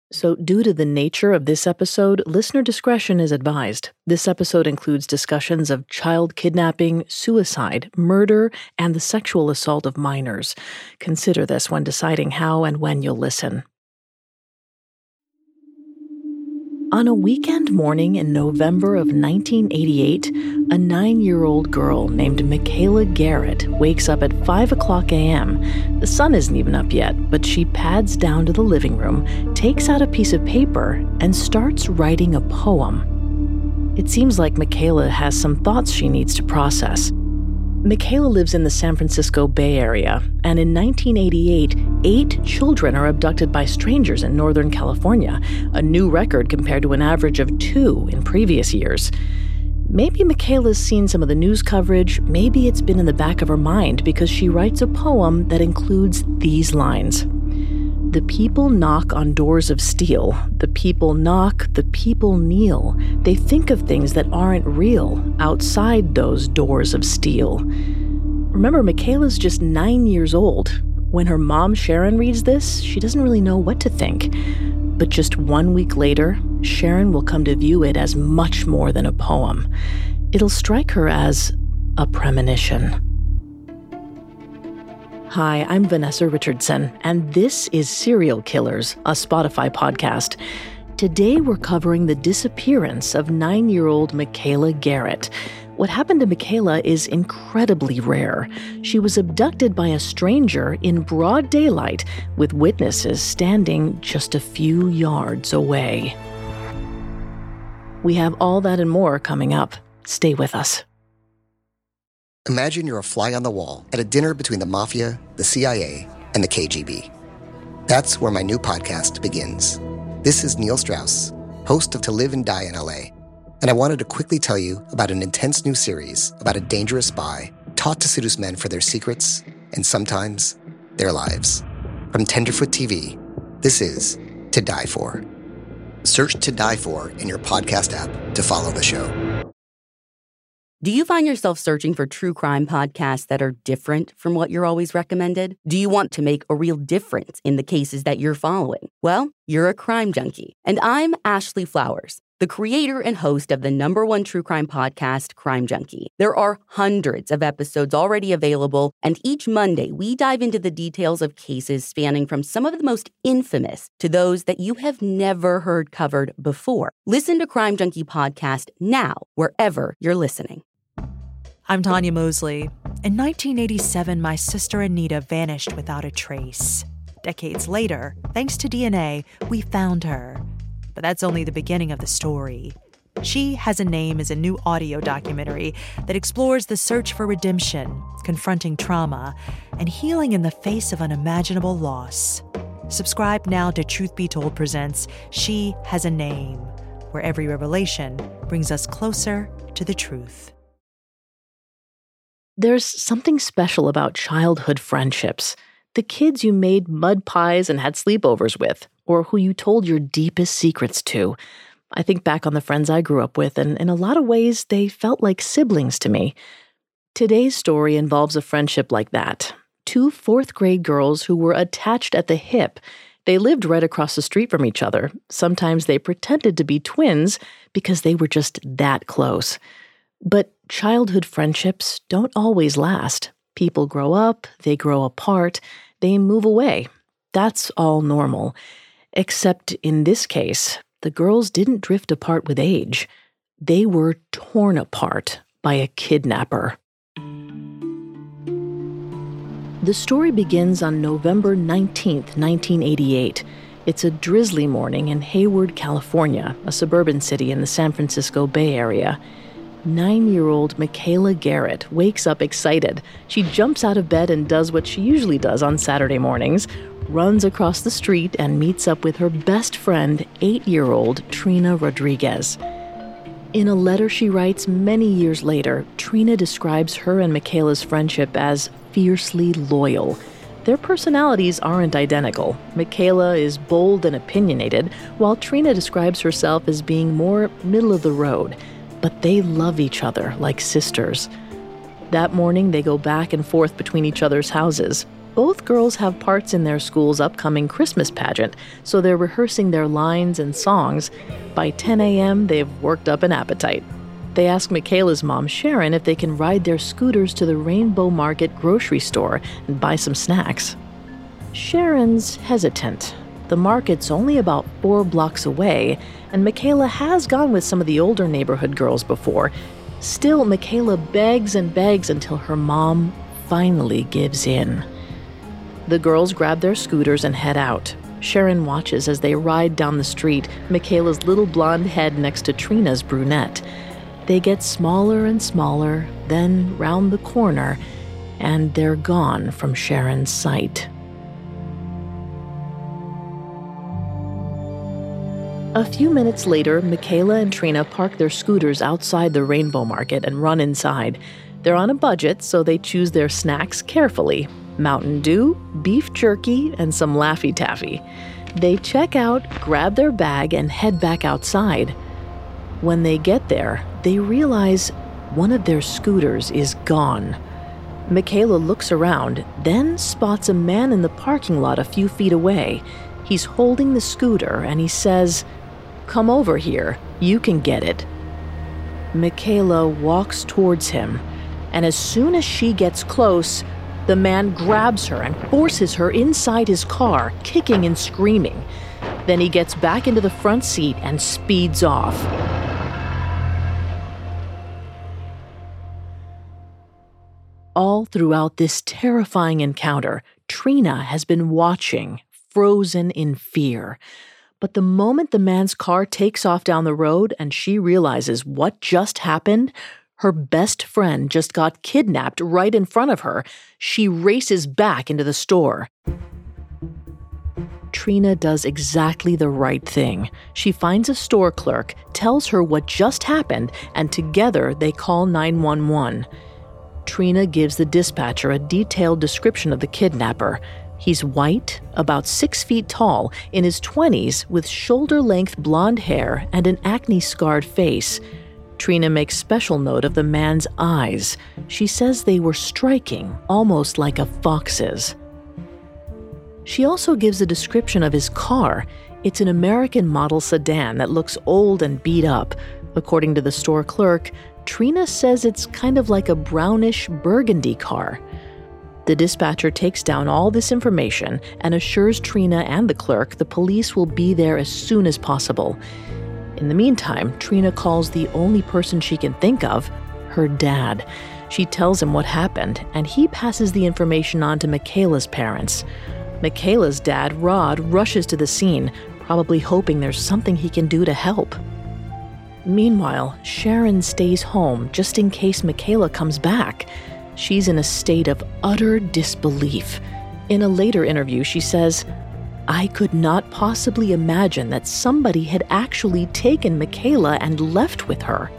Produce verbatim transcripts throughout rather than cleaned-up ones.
So, due to the nature of this episode, listener discretion is advised. This episode includes discussions of child kidnapping, suicide, murder, and the sexual assault of minors. Consider this when deciding how and when you'll listen. On a weekend morning in November of nineteen eighty-eight, a nine-year-old girl named Michaela Garrett wakes up at five o'clock a.m. The sun isn't even up yet, but she pads down to the living room, takes out a piece of paper, and starts writing a poem. It seems like Michaela has some thoughts she needs to process. Michaela lives in the San Francisco Bay Area, and in nineteen eighty-eight, eight children are abducted by strangers in Northern California, a new record compared to an average of two in previous years. Maybe Michaela's seen some of the news coverage, maybe it's been in the back of her mind because she writes a poem that includes these lines. The people knock on doors of steel. The people knock, the people kneel. They think of things that aren't real outside those doors of steel. Remember, Michaela's just nine years old. When her mom, Sharon, reads this, she doesn't really know what to think. But just one week later, Sharon will come to view it as much more than a poem. It'll strike her as a premonition. Hi, I'm Vanessa Richardson, and this is Serial Killers, a Spotify podcast. Today we're covering the disappearance of nine-year-old Michaela Garrett. What happened to Michaela is incredibly rare. She was abducted by a stranger in broad daylight, with witnesses standing just a few yards away. We have all that and more coming up. Stay with us. Imagine you're a fly on the wall at a dinner between the Mafia, the C I A, and the K G B. That's where my new podcast begins. This is Neil Strauss, host of To Live and Die in L A, and I wanted to quickly tell you about an intense new series about a dangerous spy taught to seduce men for their secrets and sometimes their lives. From Tenderfoot T V, this is To Die For. Search To Die For in your podcast app to follow the show. Do you find yourself searching for true crime podcasts that are different from what you're always recommended? Do you want to make a real difference in the cases that you're following? Well, you're a crime junkie. And I'm Ashley Flowers, the creator and host of the number one true crime podcast, Crime Junkie. There are hundreds of episodes already available, and each Monday we dive into the details of cases spanning from some of the most infamous to those that you have never heard covered before. Listen to Crime Junkie Podcast now, wherever you're listening. I'm Tanya Mosley. In nineteen eighty-seven, my sister Anita vanished without a trace. Decades later, thanks to D N A, we found her. But that's only the beginning of the story. She Has a Name is a new audio documentary that explores the search for redemption, confronting trauma, and healing in the face of unimaginable loss. Subscribe now to Truth Be Told presents She Has a Name, where every revelation brings us closer to the truth. There's something special about childhood friendships. The kids you made mud pies and had sleepovers with, or who you told your deepest secrets to. I think back on the friends I grew up with, and in a lot of ways, they felt like siblings to me. Today's story involves a friendship like that. Two fourth-grade girls who were attached at the hip. They lived right across the street from each other. Sometimes they pretended to be twins because they were just that close. But childhood friendships don't always last. People grow up, they grow apart, they move away. That's all normal. Except in this case, the girls didn't drift apart with age. They were torn apart by a kidnapper. The story begins on November nineteenth, nineteen eighty-eight. It's a drizzly morning in Hayward, California, a suburban city in the San Francisco Bay Area. Nine-year-old Michaela Garrett wakes up excited. She jumps out of bed and does what she usually does on Saturday mornings, runs across the street and meets up with her best friend, eight-year-old Trina Rodriguez. In a letter she writes many years later, Trina describes her and Michaela's friendship as fiercely loyal. Their personalities aren't identical. Michaela is bold and opinionated, while Trina describes herself as being more middle of the road. But they love each other like sisters. That morning, they go back and forth between each other's houses. Both girls have parts in their school's upcoming Christmas pageant, so they're rehearsing their lines and songs. By ten a.m., they've worked up an appetite. They ask Michaela's mom, Sharon, if they can ride their scooters to the Rainbow Market grocery store and buy some snacks. Sharon's hesitant. The market's only about four blocks away, and Michaela has gone with some of the older neighborhood girls before. Still, Michaela begs and begs until her mom finally gives in. The girls grab their scooters and head out. Sharon watches as they ride down the street, Michaela's little blonde head next to Trina's brunette. They get smaller and smaller, then round the corner, and they're gone from Sharon's sight. A few minutes later, Michaela and Trina park their scooters outside the Rainbow Market and run inside. They're on a budget, so they choose their snacks carefully. Mountain Dew, beef jerky, and some Laffy Taffy. They check out, grab their bag, and head back outside. When they get there, they realize one of their scooters is gone. Michaela looks around, then spots a man in the parking lot a few feet away. He's holding the scooter, and he says, "Come over here, you can get it." Michaela walks towards him, and as soon as she gets close, the man grabs her and forces her inside his car, kicking and screaming. Then he gets back into the front seat and speeds off. All throughout this terrifying encounter, Trina has been watching, frozen in fear. But the moment the man's car takes off down the road and she realizes what just happened, her best friend just got kidnapped right in front of her, she races back into the store. Trina does exactly the right thing. She finds a store clerk, tells her what just happened, and together they call nine one one. Trina gives the dispatcher a detailed description of the kidnapper. He's white, about six feet tall, in his twenties, with shoulder-length blonde hair and an acne-scarred face. Trina makes special note of the man's eyes. She says they were striking, almost like a fox's. She also gives a description of his car. It's an American model sedan that looks old and beat up. According to the store clerk, Trina says it's kind of like a brownish burgundy car. The dispatcher takes down all this information and assures Trina and the clerk the police will be there as soon as possible. In the meantime, Trina calls the only person she can think of, her dad. She tells him what happened, and he passes the information on to Michaela's parents. Michaela's dad, Rod, rushes to the scene, probably hoping there's something he can do to help. Meanwhile, Sharon stays home just in case Michaela comes back. She's in a state of utter disbelief. In a later interview, she says, "I could not possibly imagine that somebody had actually taken Michaela and left with her."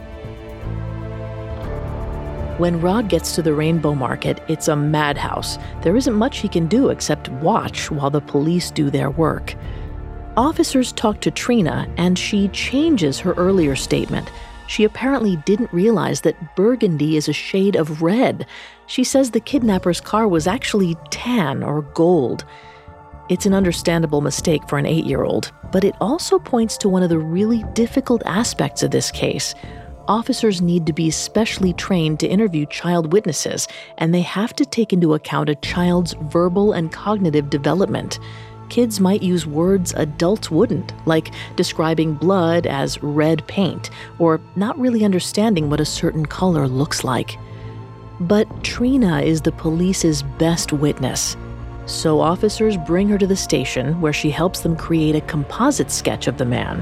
When Rod gets to the Rainbow Market, it's a madhouse. There isn't much he can do except watch while the police do their work. Officers talk to Trina, and she changes her earlier statement. She apparently didn't realize that burgundy is a shade of red. She says the kidnapper's car was actually tan or gold. It's an understandable mistake for an eight-year-old, but it also points to one of the really difficult aspects of this case. Officers need to be specially trained to interview child witnesses, and they have to take into account a child's verbal and cognitive development. Kids might use words adults wouldn't, like describing blood as red paint, or not really understanding what a certain color looks like. But Trina is the police's best witness. So officers bring her to the station where she helps them create a composite sketch of the man.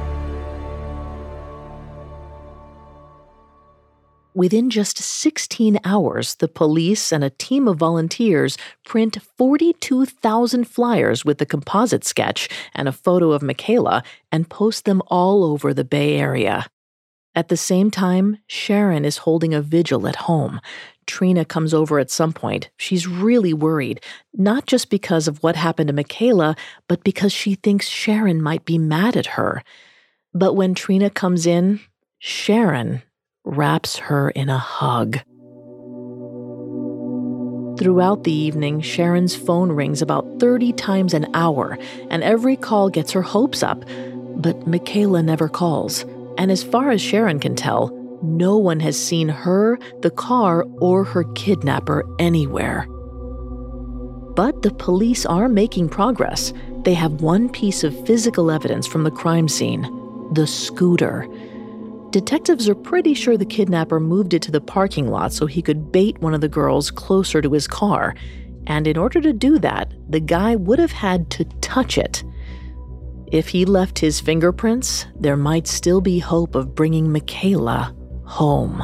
Within just sixteen hours, the police and a team of volunteers print forty-two thousand flyers with the composite sketch and a photo of Michaela and post them all over the Bay Area. At the same time, Sharon is holding a vigil at home. Trina comes over at some point. She's really worried, not just because of what happened to Michaela, but because she thinks Sharon might be mad at her. But when Trina comes in, Sharon wraps her in a hug. Throughout the evening, Sharon's phone rings about thirty times an hour, and every call gets her hopes up. But Michaela never calls. And as far as Sharon can tell, no one has seen her, the car, or her kidnapper anywhere. But the police are making progress. They have one piece of physical evidence from the crime scene: the scooter. Detectives are pretty sure the kidnapper moved it to the parking lot so he could bait one of the girls closer to his car. And in order to do that, the guy would have had to touch it. If he left his fingerprints, there might still be hope of bringing Michaela home.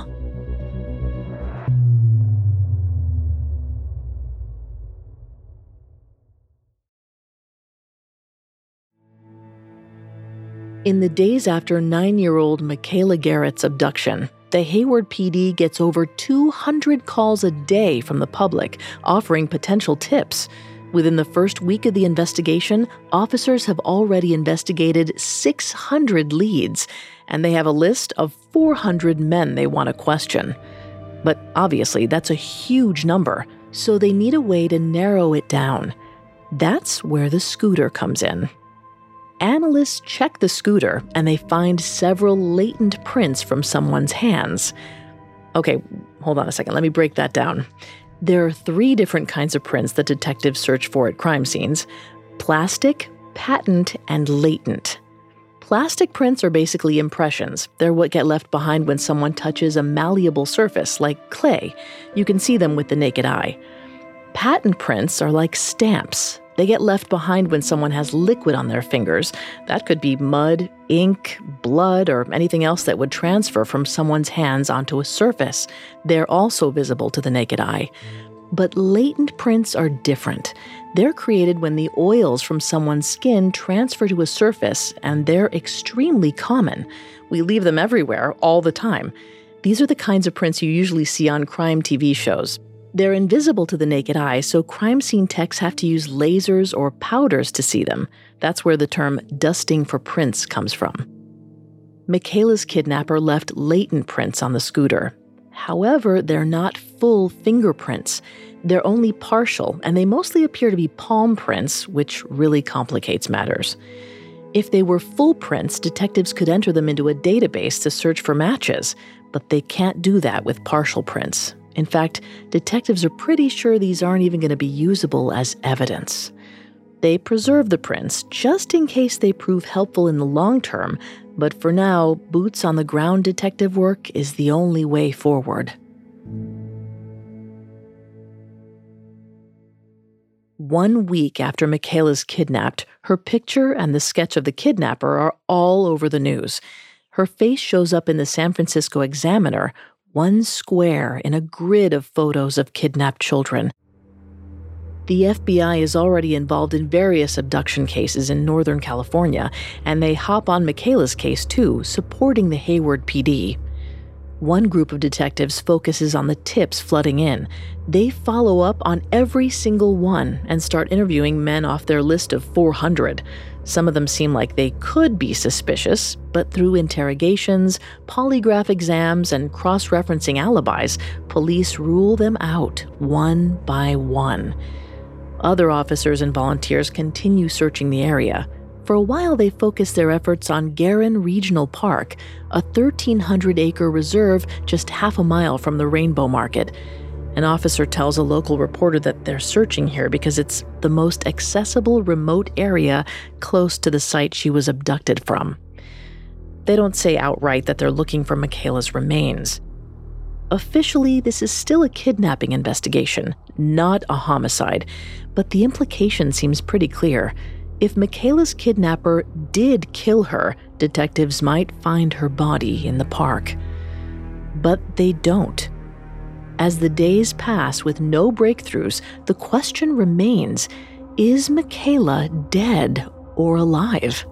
In the days after nine-year-old Michaela Garrett's abduction, the Hayward P D gets over two hundred calls a day from the public offering potential tips. Within the first week of the investigation, officers have already investigated six hundred leads, and they have a list of four hundred men they want to question. But obviously, that's a huge number, so they need a way to narrow it down. That's where the scooter comes in. Analysts check the scooter, and they find several latent prints from someone's hands. Okay, hold on a second. Let me break that down. There are three different kinds of prints that detectives search for at crime scenes: plastic, patent, and latent. Plastic prints are basically impressions. They're what get left behind when someone touches a malleable surface, like clay. You can see them with the naked eye. Patent prints are like stamps. They get left behind when someone has liquid on their fingers. That could be mud, ink, blood, or anything else that would transfer from someone's hands onto a surface. They're also visible to the naked eye. But latent prints are different. They're created when the oils from someone's skin transfer to a surface, and they're extremely common. We leave them everywhere, all the time. These are the kinds of prints you usually see on crime T V shows. They're invisible to the naked eye, so crime scene techs have to use lasers or powders to see them. That's where the term dusting for prints comes from. Michaela's kidnapper left latent prints on the scooter. However, they're not full fingerprints. They're only partial, and they mostly appear to be palm prints, which really complicates matters. If they were full prints, detectives could enter them into a database to search for matches, but they can't do that with partial prints. In fact, detectives are pretty sure these aren't even going to be usable as evidence. They preserve the prints just in case they prove helpful in the long term, but for now, boots on the ground detective work is the only way forward. One week after Michaela's kidnapped, her picture and the sketch of the kidnapper are all over the news. Her face shows up in the San Francisco Examiner, one square in a grid of photos of kidnapped children. The F B I is already involved in various abduction cases in Northern California, and they hop on Michaela's case too, supporting the Hayward P D. One group of detectives focuses on the tips flooding in. They follow up on every single one and start interviewing men off their list of four hundred. Some of them seem like they could be suspicious, but through interrogations, polygraph exams, and cross-referencing alibis, police rule them out one by one. Other officers and volunteers continue searching the area. For a while, they focus their efforts on Garin Regional Park, a thirteen hundred acre reserve just half a mile from the Rainbow Market. An officer tells a local reporter that they're searching here because it's the most accessible remote area close to the site she was abducted from. They don't say outright that they're looking for Michaela's remains. Officially, this is still a kidnapping investigation, not a homicide, but the implication seems pretty clear. If Michaela's kidnapper did kill her, detectives might find her body in the park. But they don't. As the days pass with no breakthroughs, the question remains, is Michaela dead or alive?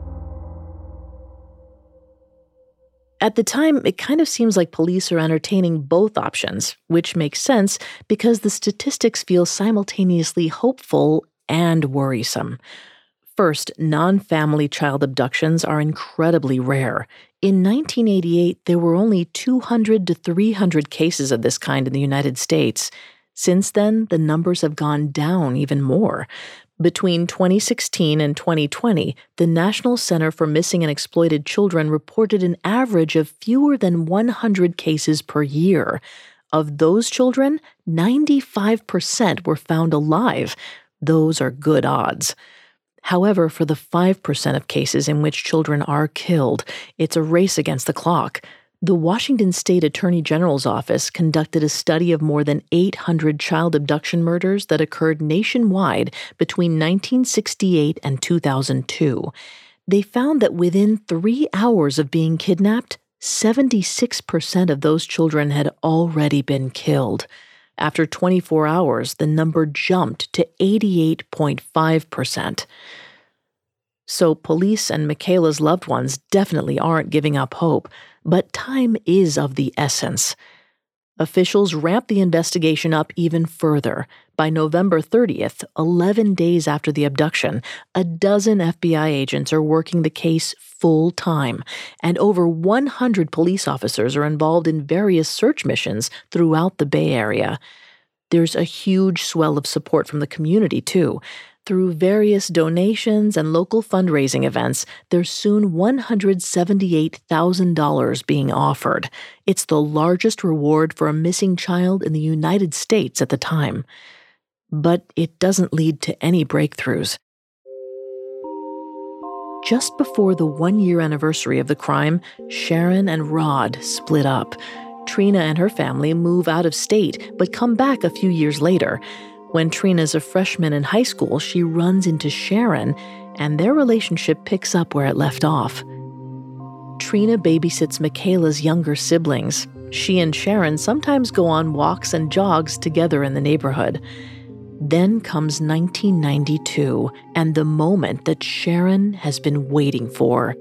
At the time, it kind of seems like police are entertaining both options, which makes sense because the statistics feel simultaneously hopeful and worrisome. First, non-family child abductions are incredibly rare. In nineteen eighty-eight, there were only two hundred to three hundred cases of this kind in the United States. Since then, the numbers have gone down even more. Between twenty sixteen and twenty twenty, the National Center for Missing and Exploited Children reported an average of fewer than one hundred cases per year. Of those children, ninety-five percent were found alive. Those are good odds. However, for the five percent of cases in which children are killed, it's a race against the clock. The Washington State Attorney General's office conducted a study of more than eight hundred child abduction murders that occurred nationwide between nineteen sixty-eight and two thousand two. They found that within three hours of being kidnapped, seventy-six percent of those children had already been killed. After twenty-four hours, the number jumped to eighty-eight point five percent. So police and Michaela's loved ones definitely aren't giving up hope, but time is of the essence. Officials ramped the investigation up even further. By November thirtieth, eleven days after the abduction, a dozen F B I agents are working the case full-time, and over one hundred police officers are involved in various search missions throughout the Bay Area. There's a huge swell of support from the community, too. Through various donations and local fundraising events, there's soon one hundred seventy-eight thousand dollars being offered. It's the largest reward for a missing child in the United States at the time. But it doesn't lead to any breakthroughs. Just before the one-year anniversary of the crime, Sharon and Rod split up. Trina and her family move out of state, but come back a few years later. When Trina's a freshman in high school, she runs into Sharon, and their relationship picks up where it left off. Trina babysits Michaela's younger siblings. She and Sharon sometimes go on walks and jogs together in the neighborhood. Then comes nineteen ninety-two, and the moment that Sharon has been waiting for.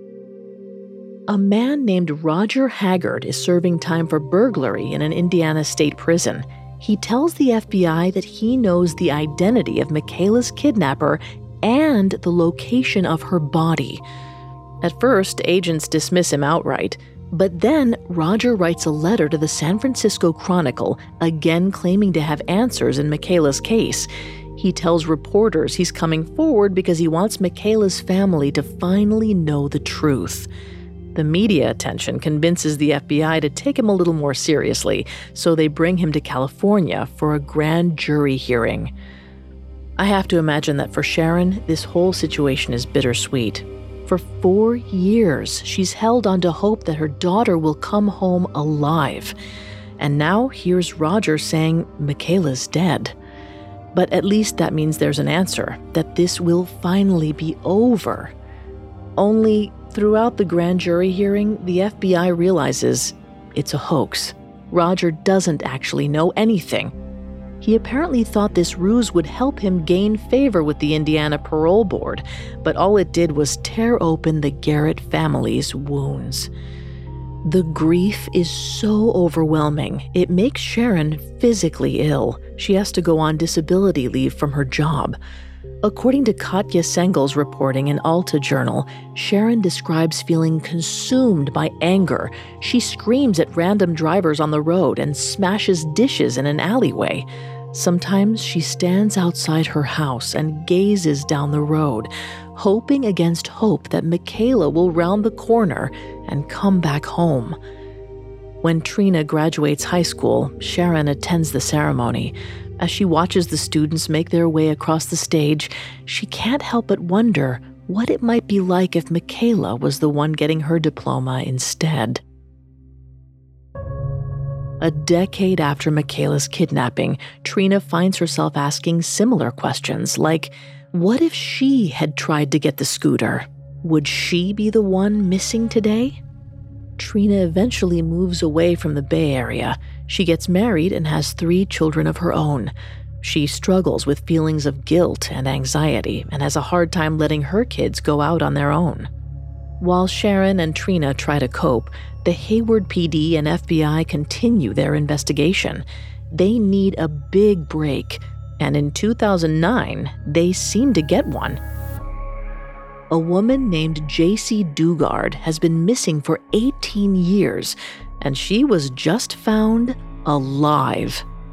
A man named Roger Haggard is serving time for burglary in an Indiana state prison. He tells the F B I that he knows the identity of Michaela's kidnapper and the location of her body. At first, agents dismiss him outright, but then Roger writes a letter to the San Francisco Chronicle, again claiming to have answers in Michaela's case. He tells reporters he's coming forward because he wants Michaela's family to finally know the truth. The media attention convinces the F B I to take him a little more seriously, so they bring him to California for a grand jury hearing. I have to imagine that for Sharon, this whole situation is bittersweet. For four years, she's held on to hope that her daughter will come home alive. And now here's Roger saying Michaela's dead. But at least that means there's an answer, that this will finally be over. Only throughout the grand jury hearing, the F B I realizes it's a hoax. Roger doesn't actually know anything. He apparently thought this ruse would help him gain favor with the Indiana Parole Board, but all it did was tear open the Garrett family's wounds. The grief is so overwhelming, it makes Sharon physically ill. She has to go on disability leave from her job. According to Katya Sengel's reporting in Alta Journal, Sharon describes feeling consumed by anger. She screams at random drivers on the road and smashes dishes in an alleyway. Sometimes she stands outside her house and gazes down the road, hoping against hope that Michaela will round the corner and come back home. When Trina graduates high school, Sharon attends the ceremony. As she watches the students make their way across the stage, she can't help but wonder what it might be like if Michaela was the one getting her diploma instead. A decade after Michaela's kidnapping, Trina finds herself asking similar questions like, what if she had tried to get the scooter? Would she be the one missing today? Trina eventually moves away from the Bay Area. She gets married and has three children of her own. She struggles with feelings of guilt and anxiety and has a hard time letting her kids go out on their own. While Sharon and Trina try to cope, the Hayward P D and F B I continue their investigation. They need a big break, and in two thousand nine, they seem to get one. A woman named J C Dugard has been missing for eighteen years, and she was just found alive.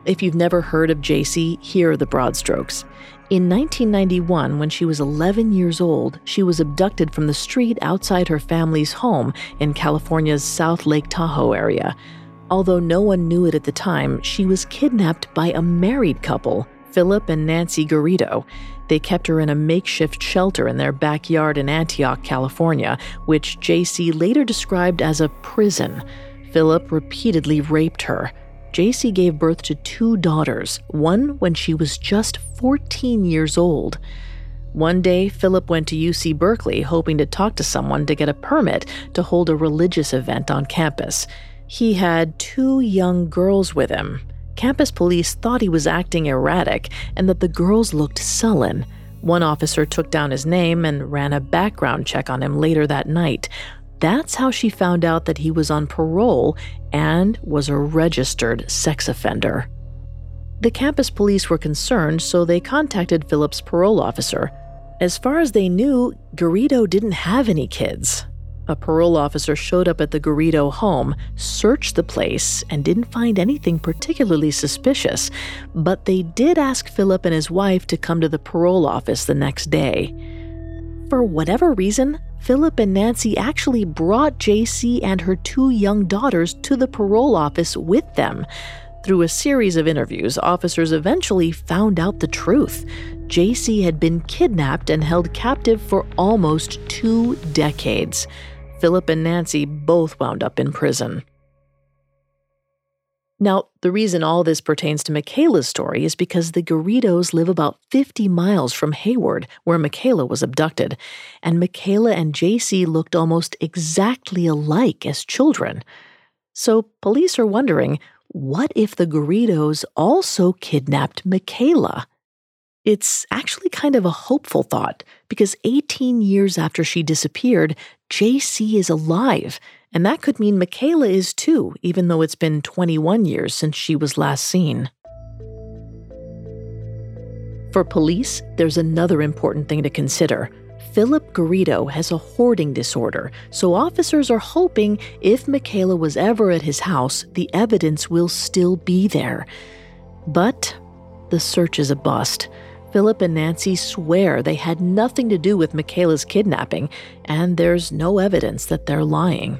If you've never heard of J C, here are the broad strokes. In nineteen ninety-one, when she was eleven years old, she was abducted from the street outside her family's home in California's South Lake Tahoe area. Although no one knew it at the time, she was kidnapped by a married couple, Philip and Nancy Garrido. They kept her in a makeshift shelter in their backyard in Antioch, California, which J C later described as a prison. Philip repeatedly raped her. J C gave birth to two daughters, one when she was just fourteen years old. One day, Philip went to U C Berkeley hoping to talk to someone to get a permit to hold a religious event on campus. He had two young girls with him. Campus police thought he was acting erratic and that the girls looked sullen. One officer took down his name and ran a background check on him later that night. That's how she found out that he was on parole and was a registered sex offender. The campus police were concerned, so they contacted Philip's parole officer. As far as they knew, Garrido didn't have any kids. A parole officer showed up at the Garrido home, searched the place, and didn't find anything particularly suspicious. But they did ask Philip and his wife to come to the parole office the next day. For whatever reason, Philip and Nancy actually brought J C and her two young daughters to the parole office with them. Through a series of interviews, officers eventually found out the truth. J C had been kidnapped and held captive for almost two decades. Philip and Nancy both wound up in prison. Now, the reason all this pertains to Michaela's story is because the Garridos live about fifty miles from Hayward, where Michaela was abducted, and Michaela and J C looked almost exactly alike as children. So police are wondering, what if the Garridos also kidnapped Michaela? It's actually kind of a hopeful thought, because eighteen years after she disappeared, J C is alive. And that could mean Michaela is too, even though it's been twenty-one years since she was last seen. For police, there's another important thing to consider. Philip Garrido has a hoarding disorder, so officers are hoping if Michaela was ever at his house, the evidence will still be there. But the search is a bust. Philip and Nancy swear they had nothing to do with Michaela's kidnapping, and there's no evidence that they're lying.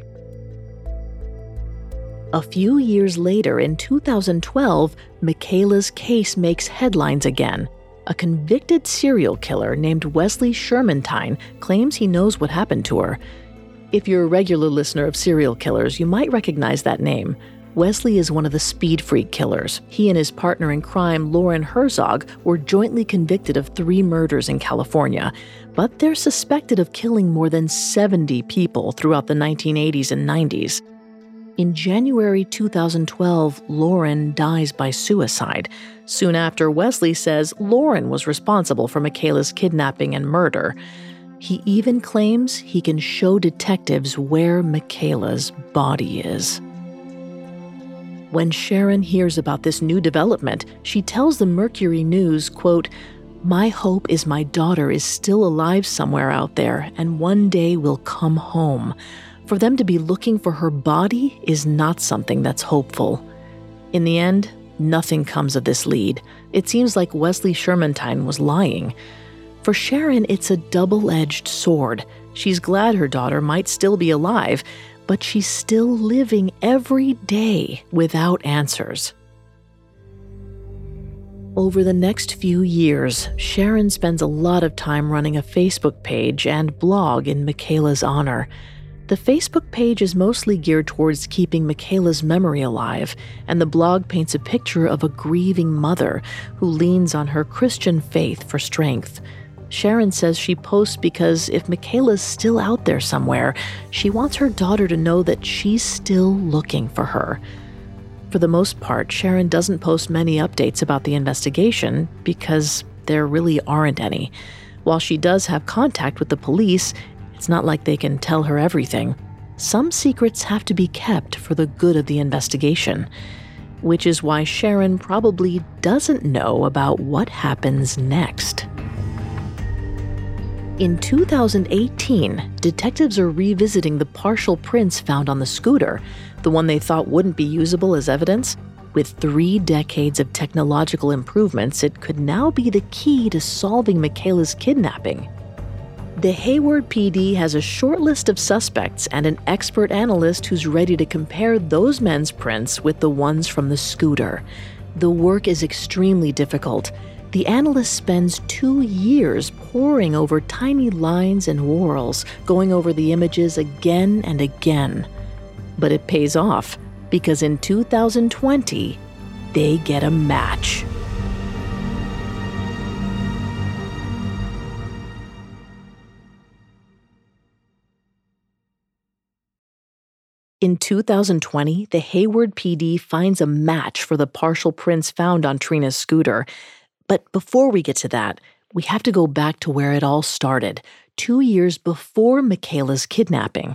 A few years later, in two thousand twelve, Michaela's case makes headlines again. A convicted serial killer named Wesley Shermantine claims he knows what happened to her. If you're a regular listener of serial killers, you might recognize that name. Wesley is one of the Speed Freak killers. He and his partner in crime, Lauren Herzog, were jointly convicted of three murders in California, but they're suspected of killing more than seventy people throughout the nineteen eighties and nineties. In January two thousand twelve, Lauren dies by suicide. Soon after, Wesley says Lauren was responsible for Michaela's kidnapping and murder. He even claims he can show detectives where Michaela's body is. When Sharon hears about this new development, she tells the Mercury News, quote, "My hope is my daughter is still alive somewhere out there and one day will come home. For them to be looking for her body is not something that's hopeful." In the end, nothing comes of this lead. It seems like Wesley Shermantine was lying. For Sharon, it's a double-edged sword. She's glad her daughter might still be alive, but she's still living every day without answers. Over the next few years, Sharon spends a lot of time running a Facebook page and blog in Michaela's honor. The Facebook page is mostly geared towards keeping Michaela's memory alive, and the blog paints a picture of a grieving mother who leans on her Christian faith for strength. Sharon says she posts because if Michaela's still out there somewhere, she wants her daughter to know that she's still looking for her. For the most part, Sharon doesn't post many updates about the investigation because there really aren't any. While she does have contact with the police, it's not like they can tell her everything. Some secrets have to be kept for the good of the investigation, which is why Sharon probably doesn't know about what happens next. In two thousand eighteen, detectives are revisiting the partial prints found on the scooter, the one they thought wouldn't be usable as evidence. With three decades of technological improvements, it could now be the key to solving Michaela's kidnapping. The Hayward P D has a short list of suspects and an expert analyst who's ready to compare those men's prints with the ones from the scooter. The work is extremely difficult. The analyst spends two years poring over tiny lines and whorls, going over the images again and again. But it pays off, because in two thousand twenty, they get a match. In two thousand twenty, the Hayward P D finds a match for the partial prints found on Trina's scooter. But before we get to that, we have to go back to where it all started, two years before Michaela's kidnapping.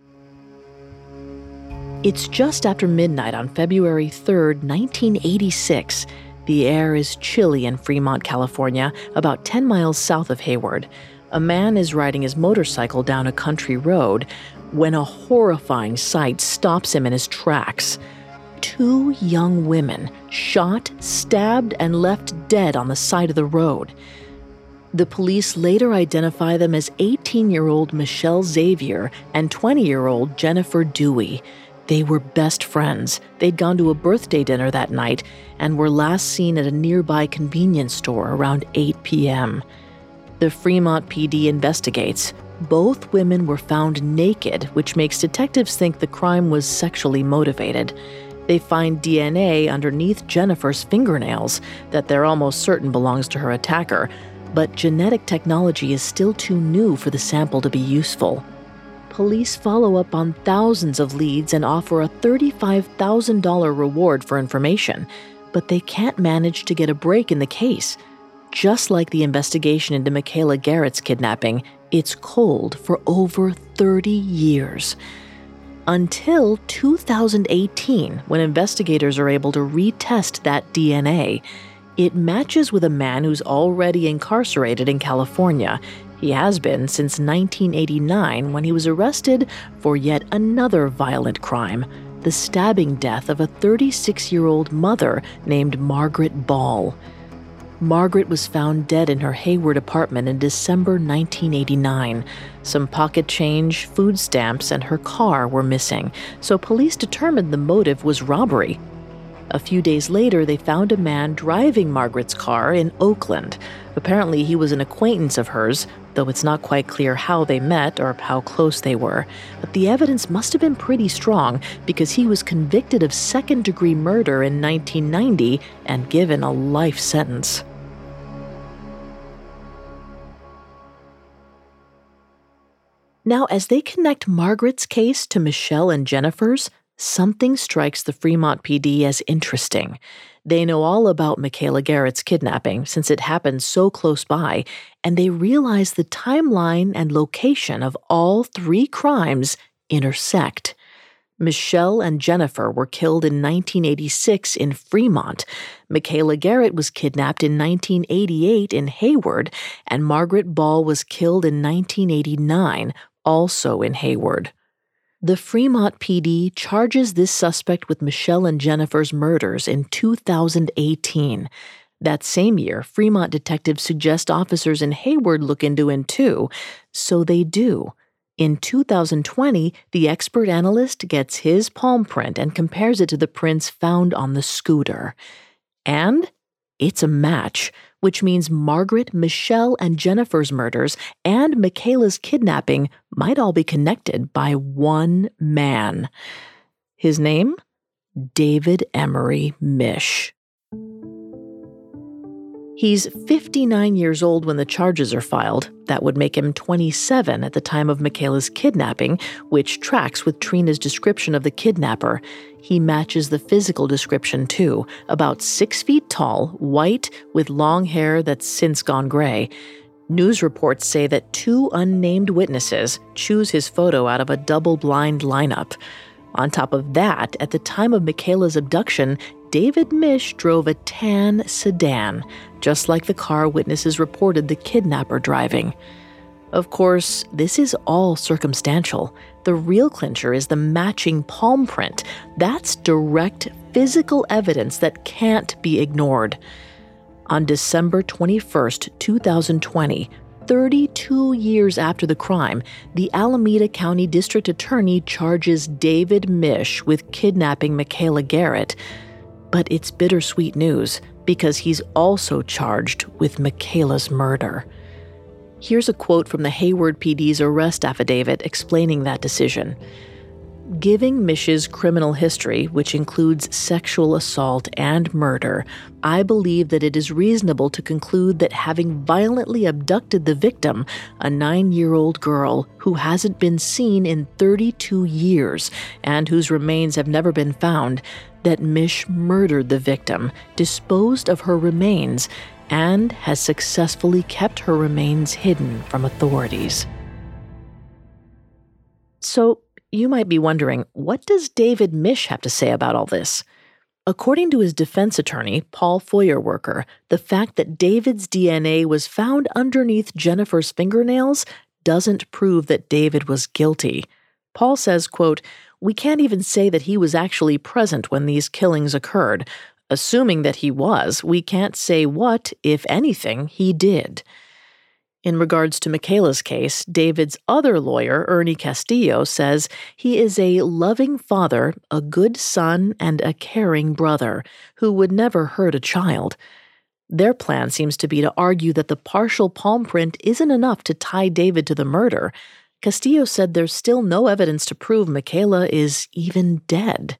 It's just after midnight on February third, nineteen eighty-six. The air is chilly in Fremont, California, about ten miles south of Hayward. A man is riding his motorcycle down a country road when a horrifying sight stops him in his tracks. Two young women shot, stabbed, and left dead on the side of the road. The police later identify them as eighteen-year-old Michelle Xavier and twenty-year-old Jennifer Dewey. They were best friends. They'd gone to a birthday dinner that night and were last seen at a nearby convenience store around eight p.m. The Fremont P D investigates. Both women were found naked, which makes detectives think the crime was sexually motivated. They find D N A underneath Jennifer's fingernails that they're almost certain belongs to her attacker, but genetic technology is still too new for the sample to be useful. Police follow up on thousands of leads and offer a thirty-five thousand dollars reward for information, but they can't manage to get a break in the case. Just like the investigation into Michaela Garrett's kidnapping, it's cold for over thirty years. Until two thousand eighteen, when investigators are able to retest that D N A. It matches with a man who's already incarcerated in California. He has been since nineteen eighty-nine, when he was arrested for yet another violent crime, the stabbing death of a thirty-six-year-old mother named Margaret Ball. Margaret was found dead in her Hayward apartment in December nineteen eighty-nine. Some pocket change, food stamps, and her car were missing, so police determined the motive was robbery. A few days later, they found a man driving Margaret's car in Oakland. Apparently, he was an acquaintance of hers, though it's not quite clear how they met or how close they were. But the evidence must have been pretty strong, because he was convicted of second-degree murder in nineteen ninety and given a life sentence. Now, as they connect Margaret's case to Michelle and Jennifer's, something strikes the Fremont P D as interesting. They know all about Michaela Garrett's kidnapping since it happened so close by, and they realize the timeline and location of all three crimes intersect. Michelle and Jennifer were killed in nineteen eighty-six in Fremont. Michaela Garrett was kidnapped in nineteen eighty-eight in Hayward, and Margaret Ball was killed in nineteen eighty-nine, also in Hayward. The Fremont P D charges this suspect with Michelle and Jennifer's murders in two thousand eighteen. That same year, Fremont detectives suggest officers in Hayward look into him too, so they do. In two thousand twenty, the expert analyst gets his palm print and compares it to the prints found on the scooter. And it's a match, which means Margaret, Michelle, and Jennifer's murders and Michaela's kidnapping might all be connected by one man. His name? David Emery Mish. He's fifty-nine years old when the charges are filed. That would make him twenty-seven at the time of Michaela's kidnapping, which tracks with Trina's description of the kidnapper. He matches the physical description, too, about six feet tall, white, with long hair that's since gone gray. News reports say that two unnamed witnesses choose his photo out of a double-blind lineup. On top of that, at the time of Michaela's abduction, David Mish drove a tan sedan, just like the car witnesses reported the kidnapper driving. Of course, this is all circumstantial. The real clincher is the matching palm print. That's direct physical evidence that can't be ignored. On December twenty-first, two thousand twenty, thirty-two years after the crime, the Alameda County District Attorney charges David Misch with kidnapping Michaela Garrett. But it's bittersweet news because he's also charged with Michaela's murder. Here's a quote from the Hayward P D's arrest affidavit explaining that decision. Giving Misch's criminal history, which includes sexual assault and murder, I believe that it is reasonable to conclude that having violently abducted the victim, a nine-year-old girl who hasn't been seen in thirty-two years and whose remains have never been found, that Misch murdered the victim, disposed of her remains, and has successfully kept her remains hidden from authorities. So, you might be wondering, what does David Misch have to say about all this? According to his defense attorney, Paul Feuerwerker, the fact that David's D N A was found underneath Jennifer's fingernails doesn't prove that David was guilty. Paul says, quote, "We can't even say that he was actually present when these killings occurred. Assuming that he was, we can't say what, if anything, he did." In regards to Michaela's case, David's other lawyer, Ernie Castillo, says he is a loving father, a good son, and a caring brother who would never hurt a child. Their plan seems to be to argue that the partial palm print isn't enough to tie David to the murder. Castillo said there's still no evidence to prove Michaela is even dead.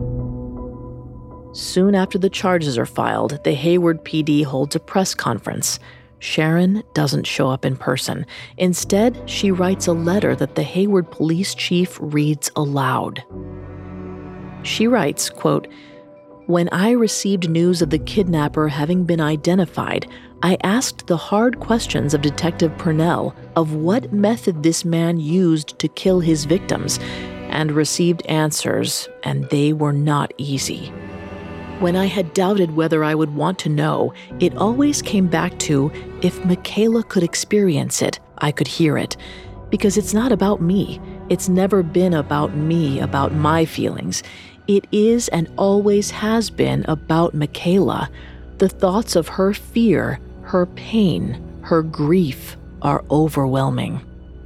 Soon after the charges are filed, the Hayward P D holds a press conference. Sharon doesn't show up in person. Instead, she writes a letter that the Hayward police chief reads aloud. She writes, quote, "When I received news of the kidnapper having been identified, I asked the hard questions of Detective Purnell of what method this man used to kill his victims, and received answers, and they were not easy. When I had doubted whether I would want to know, it always came back to, if Michaela could experience it, I could hear it. Because it's not about me. It's never been about me, about my feelings. It is and always has been about Michaela. The thoughts of her fear, her pain, her grief are overwhelming."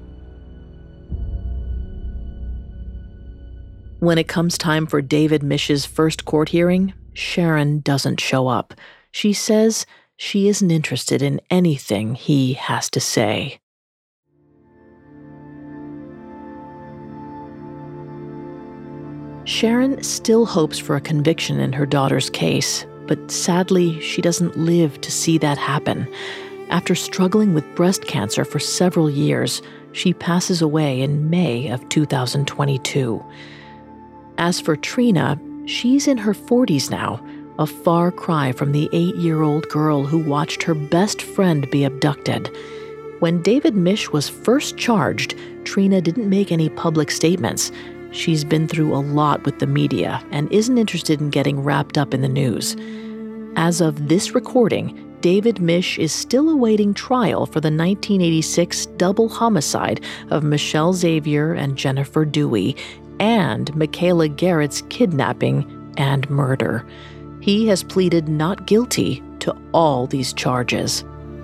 When it comes time for David Misch's first court hearing, Sharon doesn't show up. She says she isn't interested in anything he has to say. Sharon still hopes for a conviction in her daughter's case, but sadly, she doesn't live to see that happen. After struggling with breast cancer for several years, she passes away in May of two thousand twenty-two. As for Trina, she's in her forties now, a far cry from the eight-year-old girl who watched her best friend be abducted. When David Misch was first charged, Trina didn't make any public statements. She's been through a lot with the media and isn't interested in getting wrapped up in the news. As of this recording, David Misch is still awaiting trial for the nineteen eighty-six double homicide of Michelle Xavier and Jennifer Dewey, and Michaela Garrett's kidnapping and murder. He has pleaded not guilty to all these charges.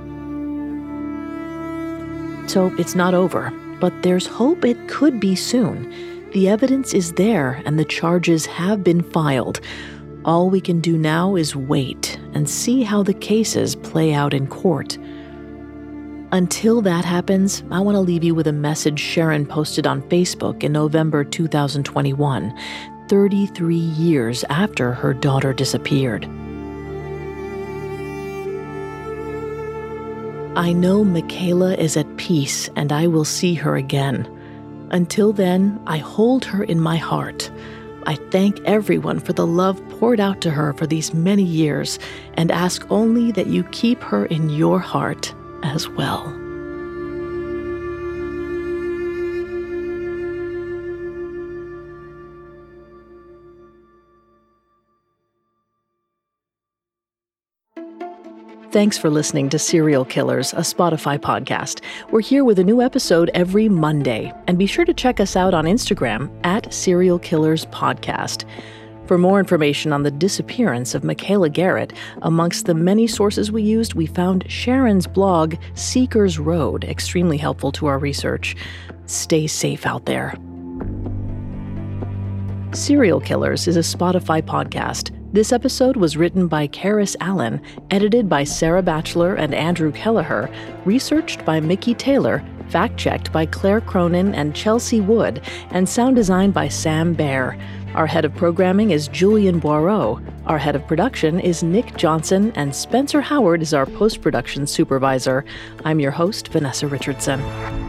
So it's not over, but there's hope it could be soon. The evidence is there and the charges have been filed. All we can do now is wait and see how the cases play out in court. Until that happens, I want to leave you with a message Sharon posted on Facebook in November two thousand twenty-one, thirty-three years after her daughter disappeared. "I know Michaela is at peace and I will see her again. Until then, I hold her in my heart. I thank everyone for the love poured out to her for these many years and ask only that you keep her in your heart as well." Thanks for listening to Serial Killers, a Spotify podcast. We're here with a new episode every Monday, and be sure to check us out on Instagram at Serial Killers Podcast. For more information on the disappearance of Michaela Garrett, amongst the many sources we used, we found Sharon's blog, Seeker's Road, extremely helpful to our research. Stay safe out there. Serial Killers is a Spotify podcast. This episode was written by Karis Allen, edited by Sarah Batchelor and Andrew Kelleher, researched by Mickey Taylor, fact-checked by Claire Cronin and Chelsea Wood, and sound designed by Sam Baer. Our head of programming is Julian Boireau. Our head of production is Nick Johnson, and Spencer Howard is our post-production supervisor. I'm your host, Vanessa Richardson.